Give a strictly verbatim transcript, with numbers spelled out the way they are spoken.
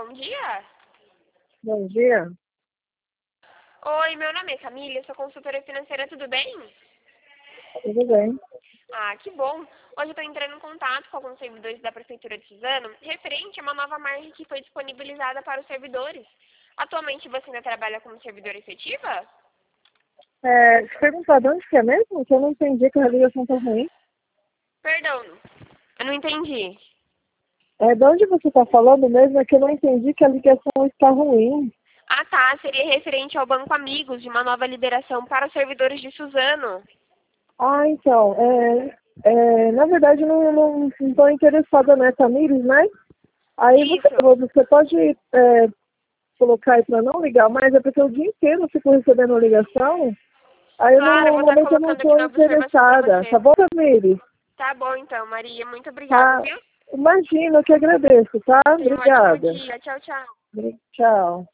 bom dia. Bom dia. Oi, meu nome é Camila, eu sou consultora financeira, tudo bem? Tudo bem? Ah, que bom. Hoje eu estou entrando em contato com alguns servidores da Prefeitura de Suzano, referente a uma nova margem que foi disponibilizada para os servidores. Atualmente você ainda trabalha como servidora efetiva? É, te perguntar de onde que é mesmo? Que eu não entendi, que a ligação tá ruim. Perdão, eu não entendi. É, de onde você está falando mesmo? É que eu não entendi que a ligação está ruim. Ah tá, seria referente ao Banco Amigos, de uma nova liberação para os servidores de Suzano. Ah, então, é, é, na verdade eu não estou não, não tô interessada nessa Mires, né? Aí você, Isso. você pode é, colocar aí para não ligar mais, é porque o dia inteiro eu fico recebendo ligação. Aí eu não, Claro, eu no vou estar momento eu não colocando aqui estou na observação para interessada. você. Tá bom, Mires? Tá bom então, Maria, muito obrigada, Tá. viu? Imagina, eu que agradeço, tá? Tenha um ótimo Obrigada. dia. Tchau, tchau. Tchau.